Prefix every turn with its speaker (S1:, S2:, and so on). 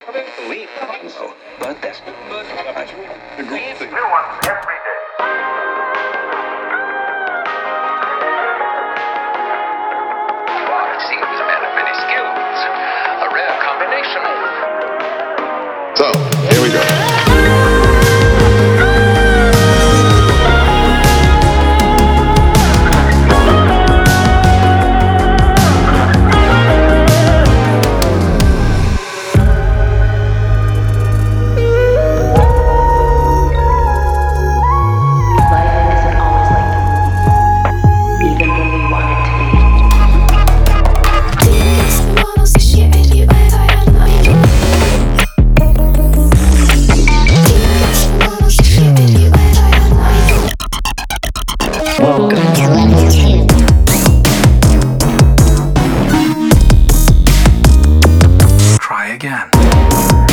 S1: But that's a great thing.
S2: New ones every day.
S3: It seems a man of many skills. A rare combination.
S4: So, here we go.
S5: Life isn't always like the movies, even when we want it to be.
S6: Welcome to level 2.
S1: Try again.